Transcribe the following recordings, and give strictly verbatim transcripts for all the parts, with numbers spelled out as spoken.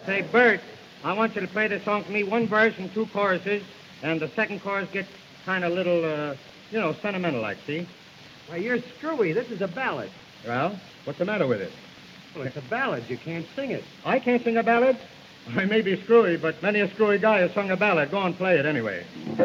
Say, Bert, I want you to play this song for me, one verse and two choruses, and the second chorus gets kind of little, uh, you know, sentimental-like, see? Why, you're screwy. This is a ballad. Well, what's the matter with it? Well, it's a ballad. You can't sing it. I can't sing a ballad? I may be screwy, but many a screwy guy has sung a ballad. Go on, play it anyway.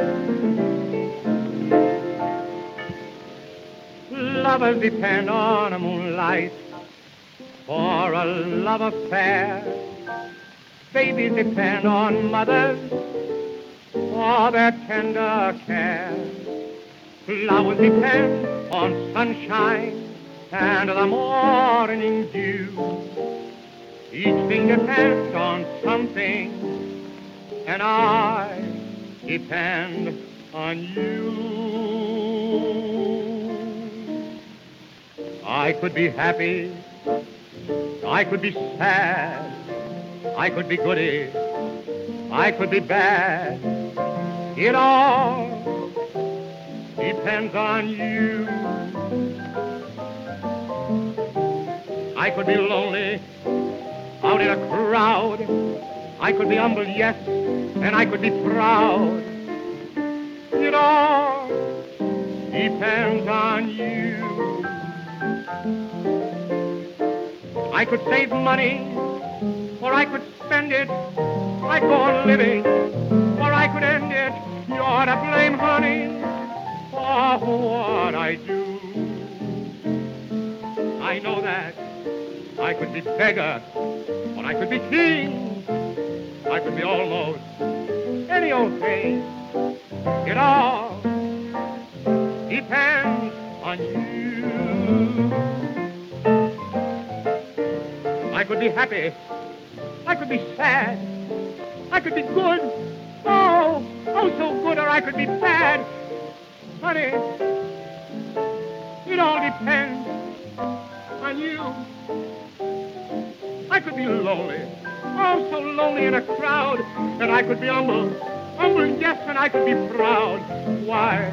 Lovers depend on a moonlight for a love affair. Babies depend on mothers for their tender care. Flowers depend on sunshine and the morning dew. Each thing depends on something, and I depend on you. I could be happy, I could be sad, I could be goody, I could be bad. It all depends on you. I could be lonely out in a crowd. I could be humble, yes, and I could be proud. It all depends on you. I could save money, or I could spend it. I'd go on living, or I could end it. You're to blame, honey, for what I do. I know that I could be beggar, or I could be king. I could be almost any old thing. It all depends on you. I could be happy. I could be sad. I could be good. Oh, oh, so good, or I could be bad. Honey, it all depends on you. I could be lonely. Oh, so lonely in a crowd. And I could be humble. Humble, yes, and I could be proud. Why?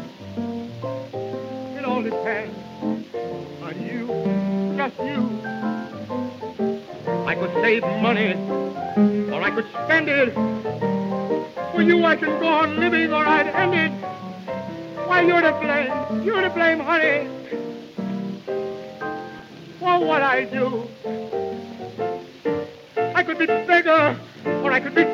It all depends on you. Just you. I could save money, or I could spend it. For you, I can go on living, or I'd end it. Why, you're to blame. You're to blame, honey, for what I do. I could be beggar, or I could be